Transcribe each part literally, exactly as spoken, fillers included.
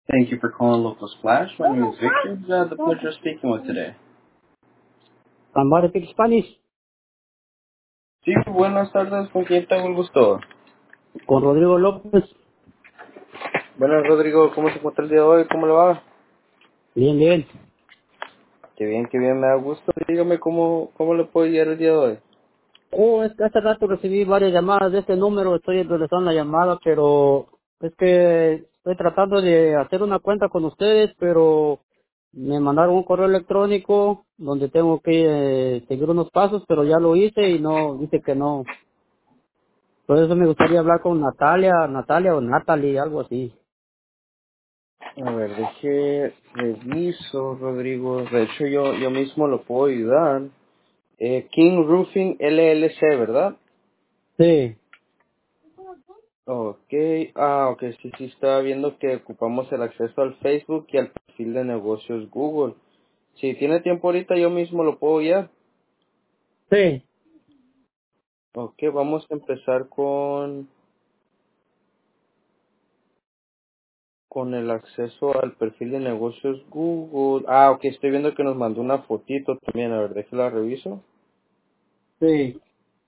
Thank you for calling Local Splash. My name is Victor. I have the pleasure of speaking with today. Somebody speak Spanish. Sí, buenas tardes. ¿Con quién tengo el gusto? Con Rodrigo López. Buenas, Rodrigo. ¿Cómo se encuentra el día de hoy? ¿Cómo le va? Bien, bien. Qué bien, qué bien. Me da gusto. Dígame cómo, cómo le puedo guiar el día de hoy. Oh, es que hace rato recibí varias llamadas de este número. Estoy regresando la llamada, pero es que estoy tratando de hacer una cuenta con ustedes, pero me mandaron un correo electrónico donde tengo que eh, seguir unos pasos, pero ya lo hice y no, dice que no. Por eso me gustaría hablar con Natalia, Natalia o Natalie, algo así. A ver, deje, reviso, Rodrigo. De hecho, yo, yo mismo lo puedo ayudar. Eh, King Roofing L L C, ¿verdad? Sí, Ok. Ah, ok. Sí, sí, estaba viendo que ocupamos el acceso al Facebook y al perfil de negocios Google. Si tiene tiempo ahorita, yo mismo lo puedo guiar. sí. Ok, vamos a empezar con, con el acceso al perfil de negocios Google. Ah, ok, estoy viendo que nos mandó una fotito también. A ver, déjala reviso. Sí.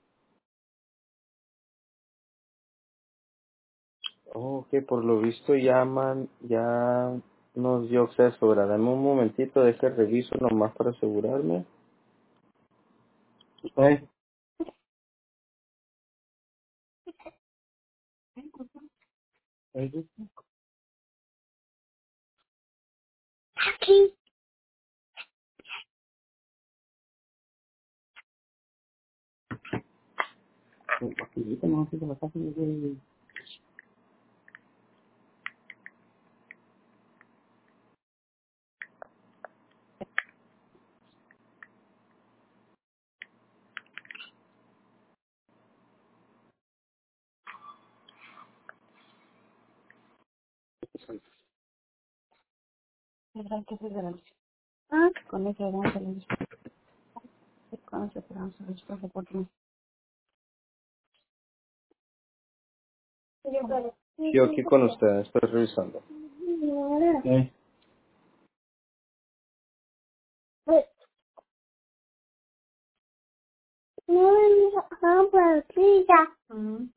Oh, ok, por lo visto ya, man, ya nos dio acceso, ¿verdad? Dame un momentito, deje reviso nomás para asegurarme. Sí. Ah, con ese vamos a ver. Con ese vamos a ver. Porque Yo aquí con ustedes, estoy revisando. sí. Ujú.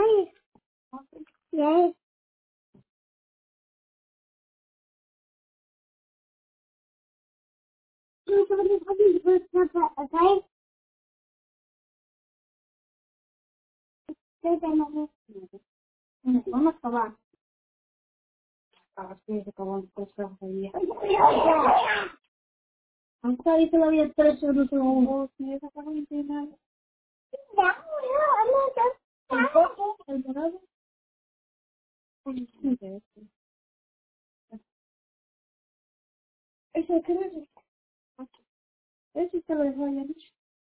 Vamos a acabar. Así se acabó el texto de día. Aunque ahí todavía el precio no se va. Sí, esa cuarentena. ¿Tampoco? ¿El morado? Sí, sí. ¿Ese qué es? Ese te lo dejó ya dicho.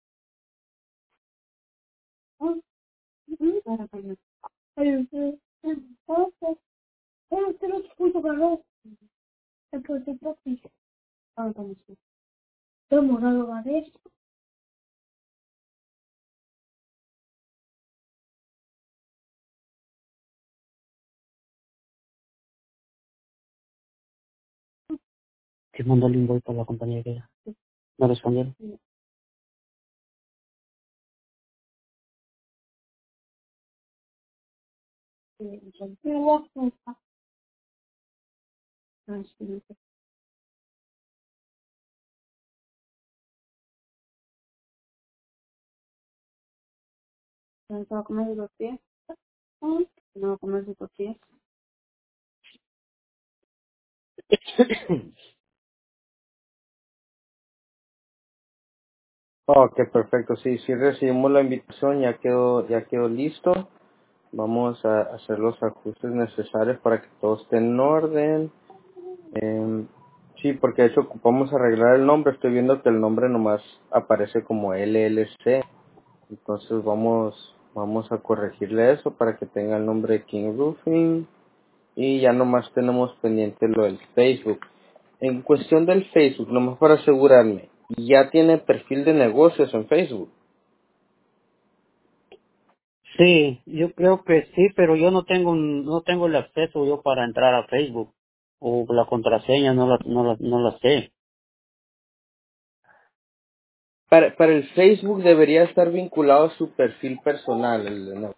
Ah, ujú. Ahora, pues, Ay, sí. Ah, pues, eh, usted lo puso para los. Entonces, pues, sí. Ahora, pues, sí. El morado va a ver. Que mandó el invoice para la compañía que era. ¿No respondieron? Sí. Sí, entonces, sí, lo hace. Ah, sí, sí. Entonces, va a comer los pies. Ah, no va a comer sus pies. Ok, perfecto. Sí, sí recibimos la invitación, ya quedó, ya quedó listo. Vamos a hacer los ajustes necesarios para que todo esté en orden. Eh, sí, porque de hecho ocupamos arreglar el nombre. Estoy viendo que el nombre nomás aparece como L L C. Entonces vamos, vamos a corregirle eso para que tenga el nombre de King Roofing. Y ya nomás tenemos pendiente lo del Facebook. En cuestión del Facebook, nomás para asegurarme, ¿ya tiene perfil de negocios en Facebook? Sí, yo creo que sí, pero yo no tengo un- no tengo el acceso yo para entrar a Facebook. o la contraseña no la, no la, no la sé. Para, para el Facebook debería estar vinculado a su perfil personal. El, no.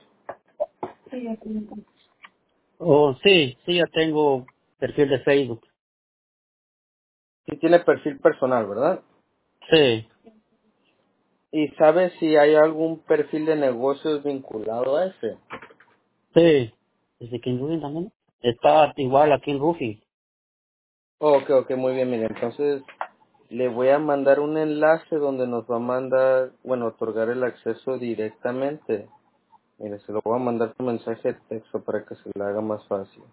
Oh, sí, sí, ya tengo perfil de Facebook. Sí tiene perfil personal, ¿verdad? Sí, ¿Y sabe si hay algún perfil de negocios vinculado a ese? sí. ¿Desde King Roofing también? Está igual aquí en Roofing. Oh, ok, ok, muy bien, mire, entonces le voy a mandar un enlace donde nos va a mandar, bueno, otorgar el acceso directamente. Mire, se lo voy a mandar por mensaje de texto para que se le haga más fácil.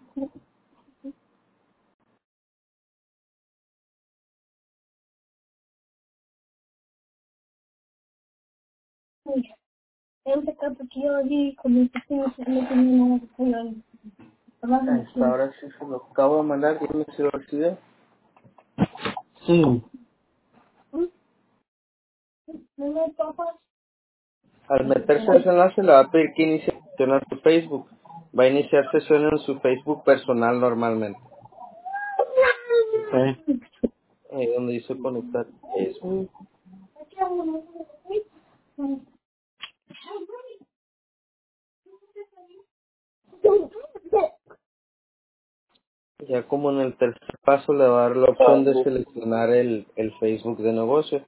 Hasta ahora sí se lo acabo de mandar, dime si lo recibe. Sí. Al meterse a ese enlace le va a pedir que inicie sesión a su Facebook. Va a iniciar sesión en su Facebook personal normalmente. Sí. Ahí donde dice conectar Facebook. Ya como en el tercer paso le va a dar la opción de seleccionar el, el Facebook de negocio.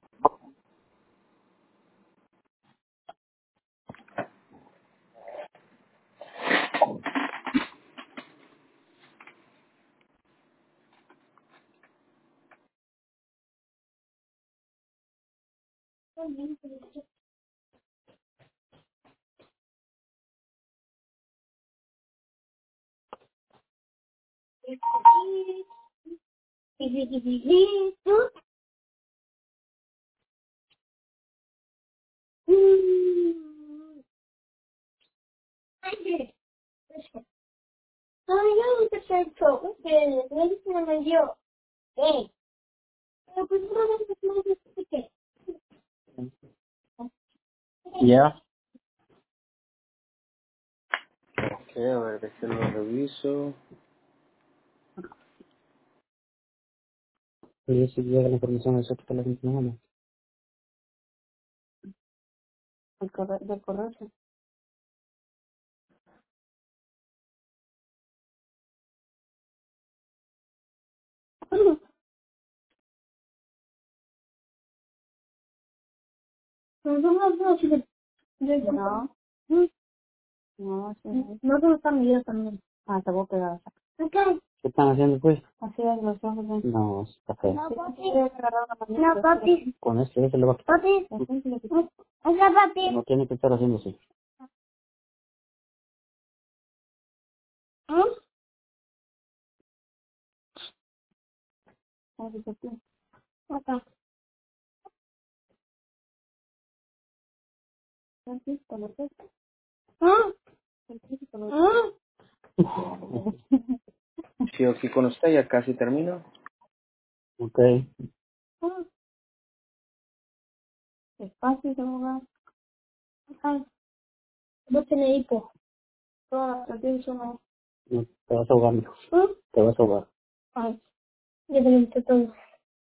Ya. Ok, a ver, déjenlo reviso. Sí, sí, llega la información exacta que la gente no ama. El correo, del correo, sí. No, no, sí. No, no están míos también. Ah, te voy a pegar. Okay. ¿Qué están haciendo, pues? Así es, los ojos. ¿Eh? No, está feo. No, papi. No, papi. Con esto, ya se le va a quitar. Papi. Hola, papi. No tiene que estar haciendo así. ¿Mm? Así que sí. Acá. Así, con el texto. ¿Mm? Así, con el texto. Sí, aquí con usted ya casi termino. Ok. ¿Mm? Espacio, de lugar. Acá. No tiene hipo. Toda la atención. No, te vas a ahogar, mijo. ¿Mm? Te vas a ahogar. Ay, ya te todo.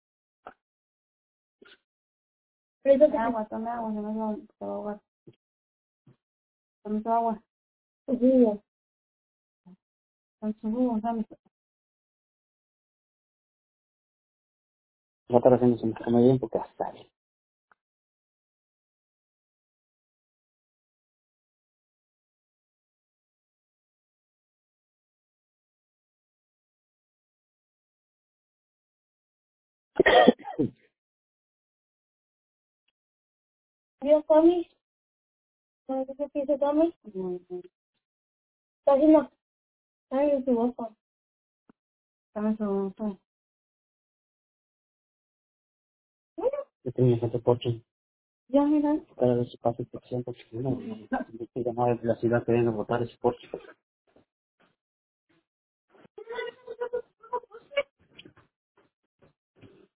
Pero eso agua, toma agua, no me va a ahogar. Toma tu agua. Sí, con su jugo, dame. Va a estar haciendo su cama bien porque hasta ahí. ¿Dios, Tommy? ¿No sé qué dice Tommy? No, no. Está haciendo. Ay, su boca. Dame su boca. Yo tengo gente porche. Ya, mira. Cada vez se pasa por ciento, porque no, no, no estoy llamado de la ciudad que venga a botar ese porche.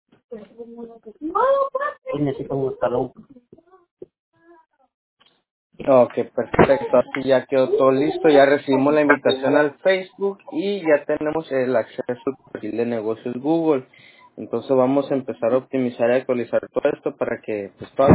Él necesita un escalón. Ok, perfecto. Así ya quedó todo listo. Ya recibimos la invitación al Facebook y ya tenemos el acceso al perfil de negocios Google. Entonces vamos a empezar a optimizar y actualizar todo esto para que pues todo.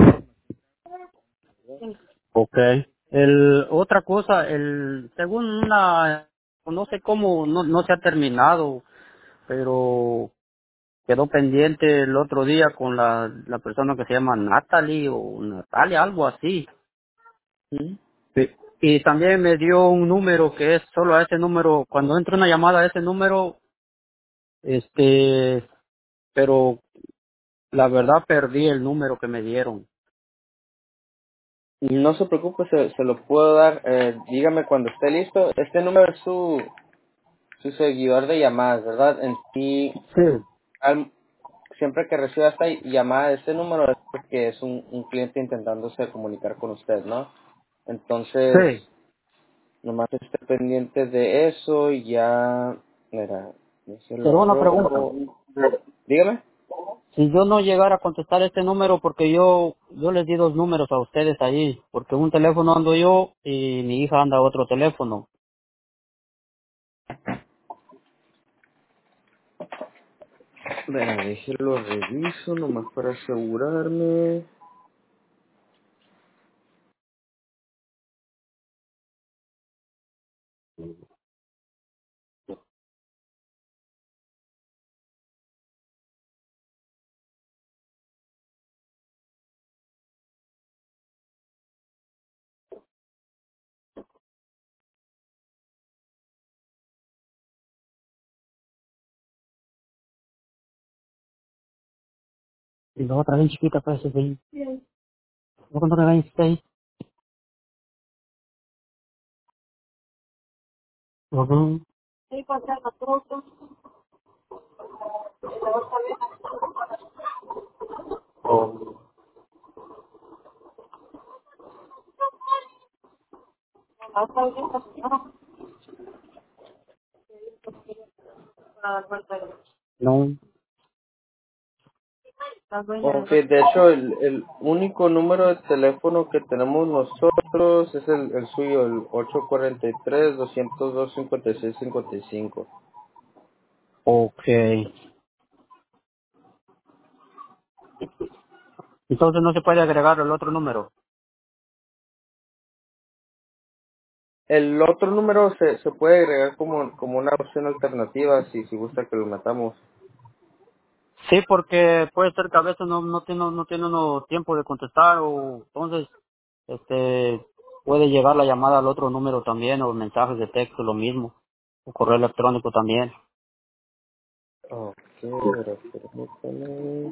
Okay. El, otra cosa, el, según una, no sé cómo, no, no se ha terminado, pero quedó pendiente el otro día con la, la persona que se llama Natalie o Natalia, algo así. ¿Mm? Sí. Y también me dio un número que es solo a ese número, cuando entra una llamada a ese número, este, pero la verdad perdí el número que me dieron. No se preocupe, se, se lo puedo dar. Eh, dígame cuando esté listo. Este número es su, su seguidor de llamadas, ¿verdad? En sí, Sí, al- siempre que reciba esta llamada de este número es porque es un, un cliente intentándose comunicar con usted, ¿no? Entonces, sí. nomás esté pendiente de eso y ya, mira, yo se lo Pero una pregunta. arrojo. Dígame. Si yo no llegara a contestar este número, porque yo yo les di dos números a ustedes ahí, porque un teléfono ando yo y mi hija anda a otro teléfono. Mira, déjelo reviso nomás para asegurarme. Y la otra bien chiquita parece que ahí. ¿No cuando la está ahí? Ujú. Oh, no. Ok, de hecho, el, el único número de teléfono que tenemos nosotros es el, el suyo, el ocho cuatro tres, dos cero dos, cinco seis cinco cinco. Okay. Entonces no se puede agregar el otro número. El otro número se, se puede agregar como, como una opción alternativa si, si gusta que lo matamos. Sí, porque puede ser que a veces no no tiene no tiene uno tiempo de contestar o entonces este puede llegar la llamada al otro número también o mensajes de texto lo mismo o correo electrónico también. Ok, pero permítame.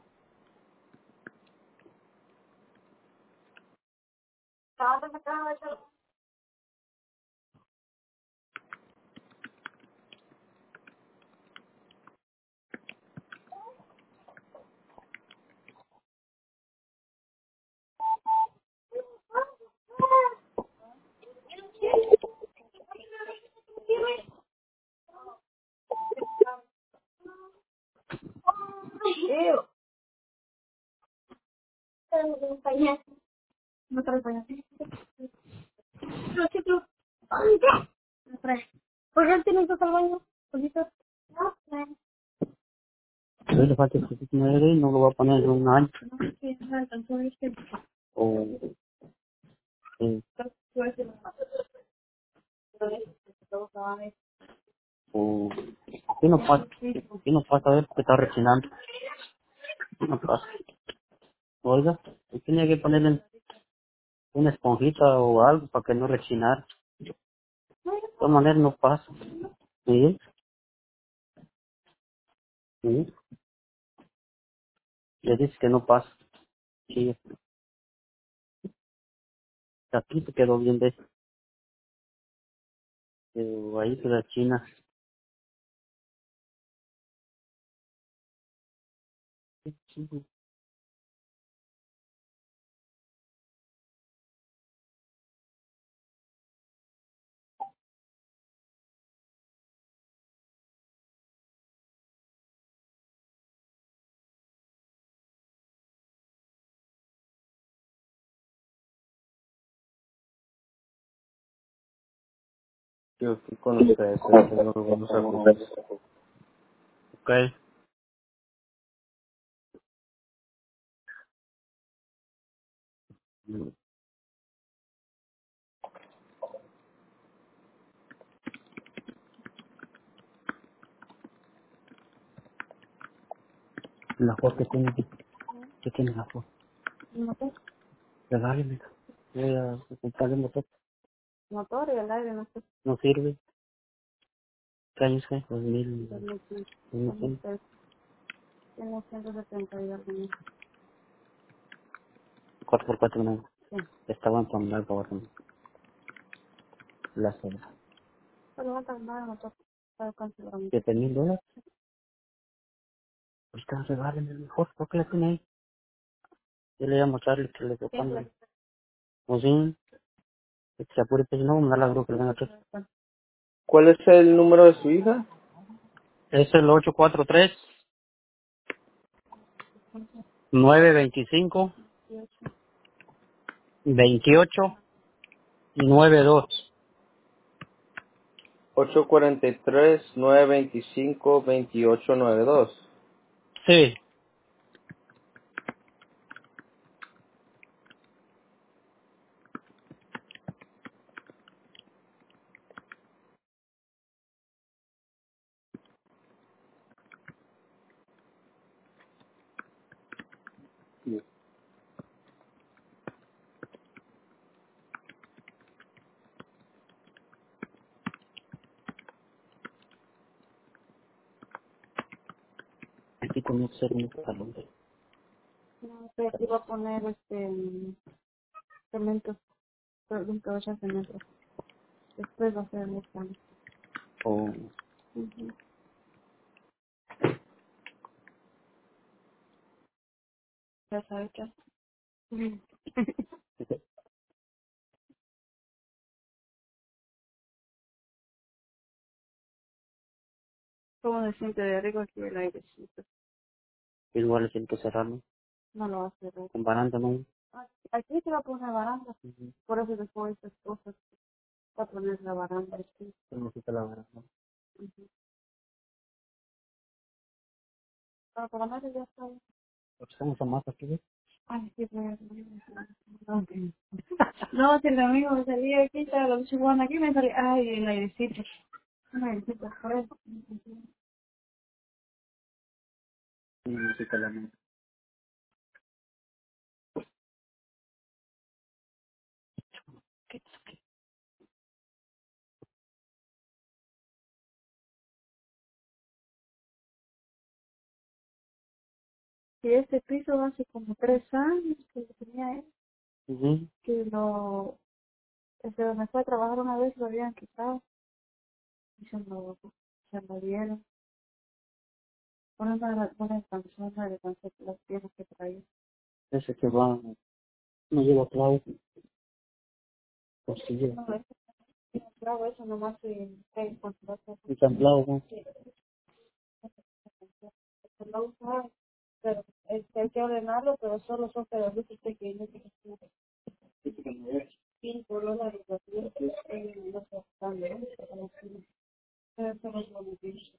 Pero le falta el nueve y no lo va a poner en un año. O, eh, o, ¿qué no pasa? ¿Qué no pasa? A ver, porque está rechinando. ¿Qué no pasa? Oiga, yo tenía que ponerle una esponjita o algo para que no rechinara. De todas maneras no pasa. Sí, sí. Le dice que no pasa. Sí, aquí se quedó bien de pero ahí se la china. Sí, sí, Yo fui con ustedes, haciendo algunos ajustes. Ok. La foto que tiene, ¿qué tiene la foto? Regáleme. Voy a comprarle un motor. Motor y el aire no sé. No sirve. ¿Qué años es? dos mil. dos mil cinco. Tiene ciento setenta y algo. cuatro por cuatro no. Sí. Estaban con algo así. La cena. Pero no tan mal, motor. Para cancelar. ¿Siete mil dólares? Pues está, regáleme mejor. ¿Por qué la tiene ahí? Yo le voy a mostrarle que le tocan. O sí. Que se apure, pues no, me da la grúa que le venga a. ¿Cuál es el número de su hija? Es el ocho cuatro tres, nueve veinticinco, veintiocho nueve dos. ocho cuatro tres, nueve dos cinco, dos ocho nueve dos. Sí. Aquí con un ser un talón. No, pero iba a poner este cemento, nunca vaya cemento. Después va a ser el plan. Oh. Uh-huh. Ya sabes qué. Ujú. ¿Cómo se siente de arriba aquí el airecito? Igual es el que cerrarlo. No lo va a cerrar. Con baranda, ¿no? Ah, aquí se va a poner baranda. Uh-huh. Por eso después estas cosas. Va a poner la baranda aquí. Se necesita la baranda. Uh-huh. Ah, para más ya está. Pues estamos a más aquí, ¿ves? Ay, sí, voy a okay. No, si el amigo me salía aquí, estaba la chihuahua aquí, me salía, ay, el airecito. Un airecito, por eso. Sí, sí, con la mano. Y este piso hace como tres años que lo tenía él, uh-huh. Que lo, desde donde fue a trabajar una vez lo habían quitado y se lo, se lo dieron. Por una buena canción de las piernas que traía. Ese que va, no lleva clavo, pues sí lleva. No, ese no lleva clavo, eso nomás se cae con el clavo, ¿no? Sí, se lo usa, pero este, hay que ordenarlo, pero solo son pedacitos pequeños que se sí, por los lados de no se están bien, pero sí, pero eso no es lo mismo.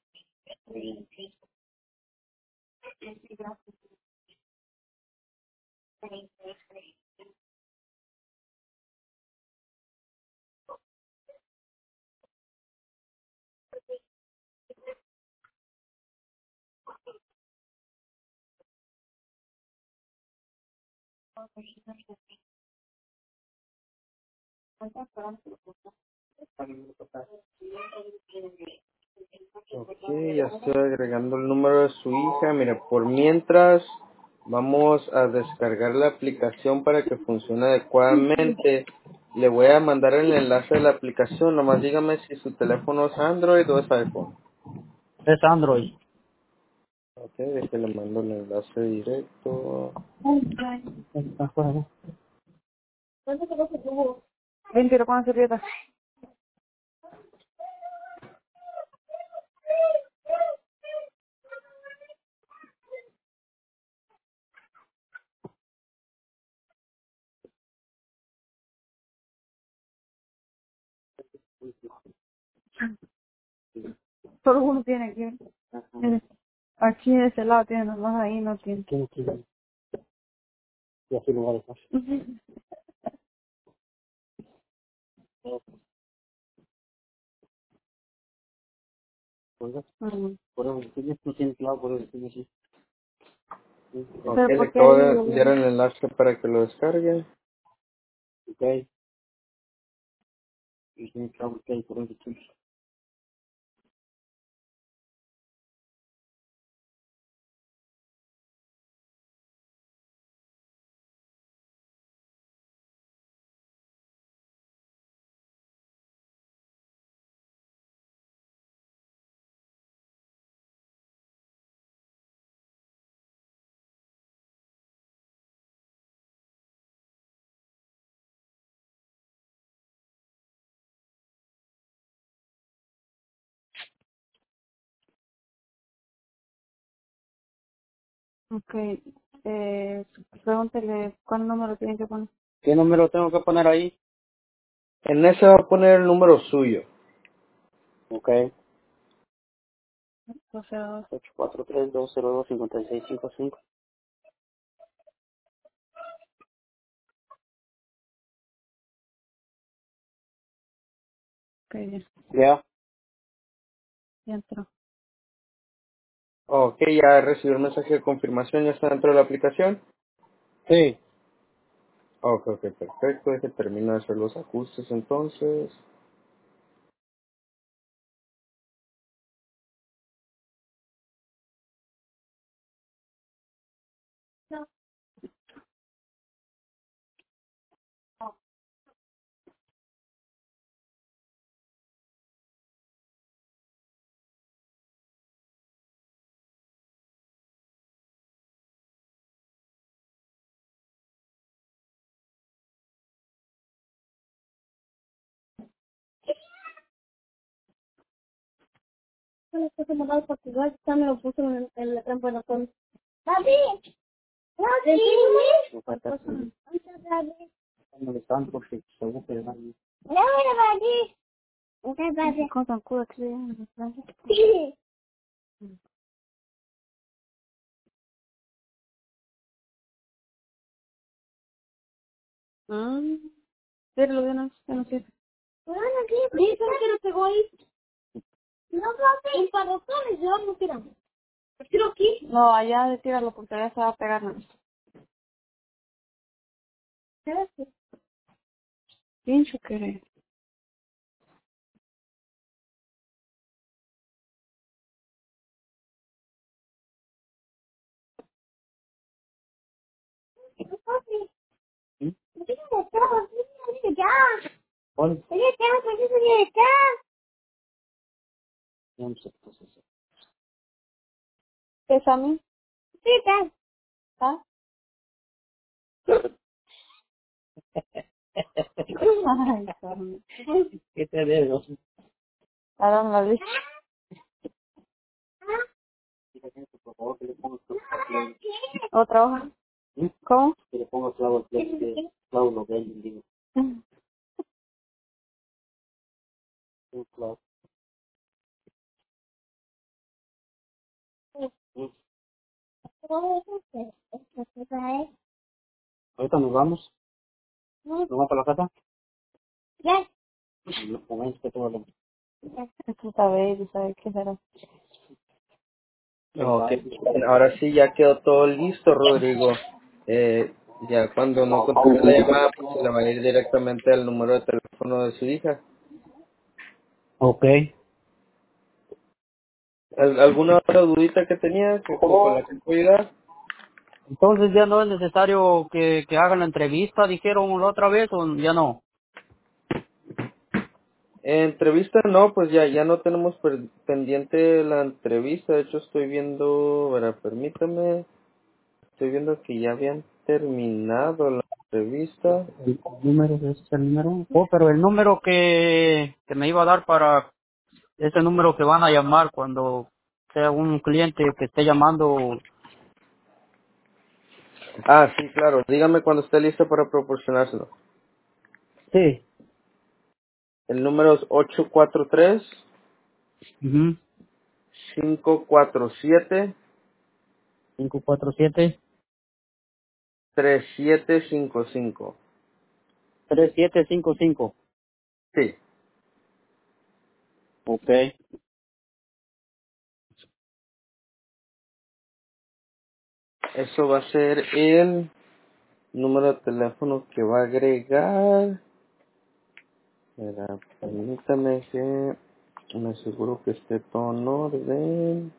Ok, ya estoy agregando el número de su hija. Mira, por mientras vamos a descargar la aplicación para que funcione adecuadamente. Le voy a mandar el enlace de la aplicación. Nomás dígame si su teléfono es Android o es iPhone. Es Android. Ok, de que le mando el enlace directo. Ven, quiero con servilleta. Solo uno tiene aquí. En- Aquí de ese lado tiene, nomás ahí no tiene. Tiene que ir. Y así lo va a dejar. Oiga, Ujú. por eso tiene, no tiene clavo, por eso tiene así. Sí, Ok, Pero le ¿por qué acabo ahí de lo enviar ven? el enlace para que lo descargue. ok. Y tiene clavo, ok, por eso tiene. Ok. Eh, pregúntele cuál número tiene que poner. ¿Qué número tengo que poner ahí? En ese va a poner el número suyo. Ok. O sea, ocho cuatro tres, dos cero dos, cinco seis cinco cinco. ok, ya, Ya. ya entró. Ok, ya recibió el mensaje de confirmación, ya está dentro de la aplicación. Sí. Ok, ok, perfecto. Deje termino de hacer los ajustes entonces. Bueno, esto se me va a Portugal, ya me lo puso en, en la trampa de la con. ¡David! ¡David! Me falta así. Muchas gracias. Están molestando porque según que van. No, David. Muchas gracias. Con tan culo que sí. Mm, pero lo de una, ya no sé. Bueno, sí, sí, pero que no pegó ahí. No, papi. Y para los cables, yo no tiramos. ¿Lo tiro aquí? No, allá de tirarlo porque allá se va a pegar. ¿No? Gracias. Pincho que. Papi, ¿Mm? ¿por qué no me estás? Dile ya. ¿Cuál? Dile ya, ¿por qué no me estás? No sé qué es eso. ¿Es a mí? Sí, está. ¿Ah? Ay, Carmen. ¿Qué te debo? Ahora no la vi. Por favor, que le pongas clavo. ¿Otra hoja? ¿Mm? ¿Cómo? Que le pongas clavo al flex, que clavo lo ven, digo. Un clavo. ¿Mm? Ahorita nos vamos. ¿Nos vamos para la casa? Ya. Y nos ponemos que todo lo. Esto sabe, y sabe qué será. Ok, bien, ahora sí ya quedó todo listo, Rodrigo. Eh, ya cuando no conteste la llamada, pues se le va a ir directamente al número de teléfono de su hija. Ok. ¿Al- ¿Alguna otra dudita que tenía que, con con la que puedo ayudar? Entonces ya no es necesario que, que hagan la entrevista, dijeron la otra vez, o ya no. Entrevista no, pues ya ya no tenemos per- pendiente la entrevista. De hecho estoy viendo, verá, permítame, estoy viendo que ya habían terminado la entrevista. ¿El número? ¿Ese es el número? Oh, pero el número que, que me iba a dar para ese número que van a llamar cuando sea un cliente que esté llamando. Ah, sí, claro. Dígame cuando esté lista para proporcionárselo. Sí. El número es ocho cuatro tres, Ujú. cinco cuatro siete, cinco cuatro siete, tres siete cinco cinco. tres siete cinco cinco. Sí, Ok. eso va a ser el número de teléfono que va a agregar. Espera, permítame que me aseguro que esté todo en orden.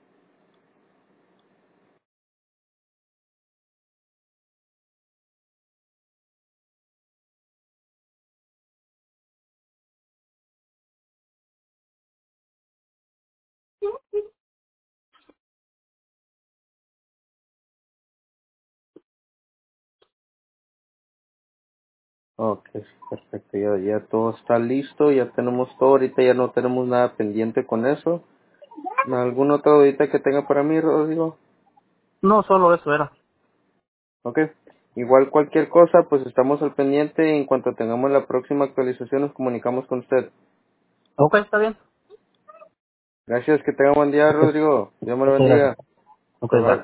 Ok, perfecto, ya, ya todo está listo, ya tenemos todo, ahorita ya no tenemos nada pendiente con eso. ¿Alguna otra dudita que tenga para mí, Rodrigo? No, solo eso era. Ok, igual cualquier cosa, pues estamos al pendiente y en cuanto tengamos la próxima actualización nos comunicamos con usted. Ok, está bien. Gracias, que tenga buen día, Ok, Rodrigo. Dios me lo muchas gracias. bendiga. Ok, Bye bye. bye.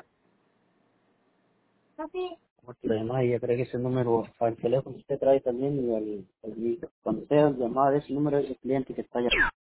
¿Cómo te llamas? Y agregue ese número al teléfono que usted trae también y al, al- cuando sea llamada de ese número es el cliente que está llamando.